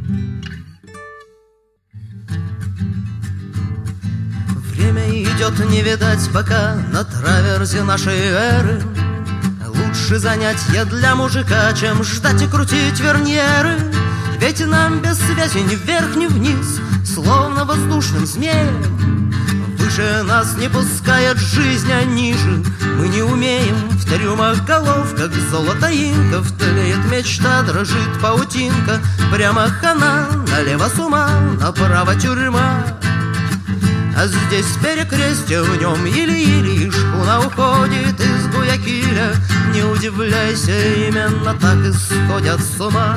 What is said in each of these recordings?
Время идет, не видать пока на траверзе нашей эры. Лучше занятие для мужика, чем ждать и крутить верньеры. Ведь нам без связи ни вверх, ни вниз, словно воздушным змеем. Выше нас не пускает жизнь, а ниже мы не умеем. В трюмах голов, как золото инков, тлеет мечта, дрожит паутинка. Прямо хана, налево с ума, направо тюрьма. А здесь перекрестье, в нем или-или шхуна уходит из Гуякиля. Не удивляйся, именно так и сходят с ума.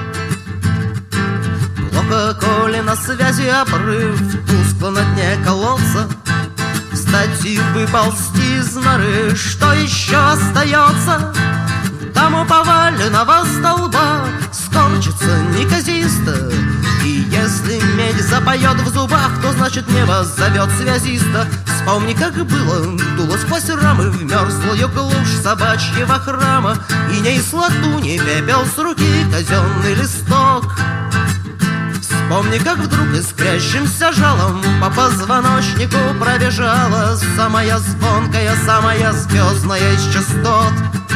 Плохо, коли на связи обрыв, тускло на дне колодца. Встать и выползти из норы, что еще остается? Там у поваленного столба скорчится неказисто. И если медь запоет в зубах, то значит небо зовет связиста. Вспомни, как было, дуло сквозь рамы в мерзлую глушь собачьего храма. И не из латуни пепел с руки казенный листок. Вспомни, как вдруг искрящимся жалом по позвоночнику пробежала самая звонкая, самая звездная из частот.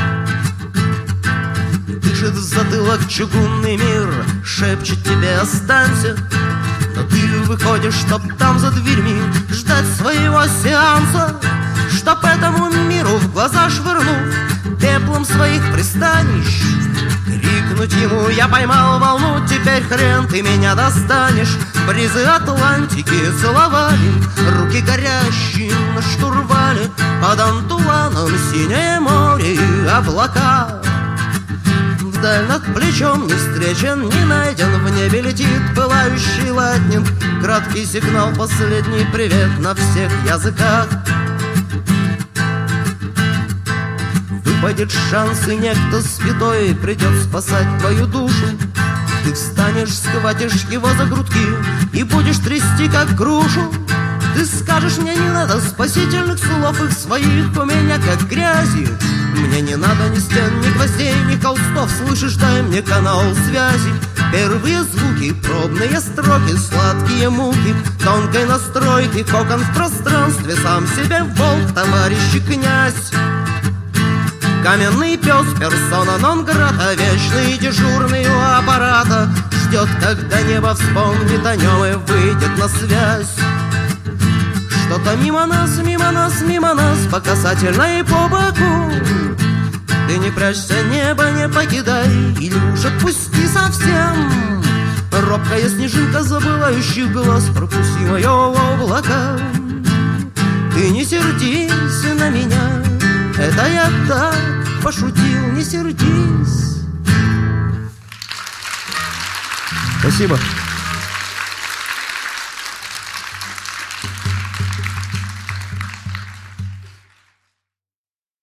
Дышит в затылок чугунный мир, шепчет тебе останься. Но ты выходишь, чтоб там за дверьми ждать своего сеанса. Чтоб этому миру в глаза швырнув пеплом своих пристанищ, крикнуть ему: я поймал волну, теперь хрен ты меня достанешь. Бризы Атлантики целовали руки горящие на штурвале. Под Антуланом синее море и облака. Вдаль над плечом не встречен, не найден, в небе летит пылающий латнинг. Краткий сигнал, последний привет на всех языках. Выпадет шанс, и некто святой придет спасать твою душу. Ты встанешь, схватишь его за грудки и будешь трясти, как грушу. Ты скажешь: мне не надо спасительных слов, их своих у меня как грязи. Мне не надо ни стен, ни гвоздей, ни холстов. Слышишь, дай мне канал связи. Первые звуки, пробные строки, сладкие муки тонкой настройки. Кокон в пространстве, сам себе волк, товарищ и князь. Каменный пес, персона нон-грата, вечный дежурный у аппарата. Ждет, когда небо вспомнит о нем и выйдет на связь. Что-то мимо нас, мимо нас, мимо нас, по касательной по боку. Ты не прячься, небо не покидай, или уж отпусти совсем. Робкая снежинка забывающих глаз, пропусти мое облако. Ты не сердись на меня, это я так пошутил, не сердись. Спасибо.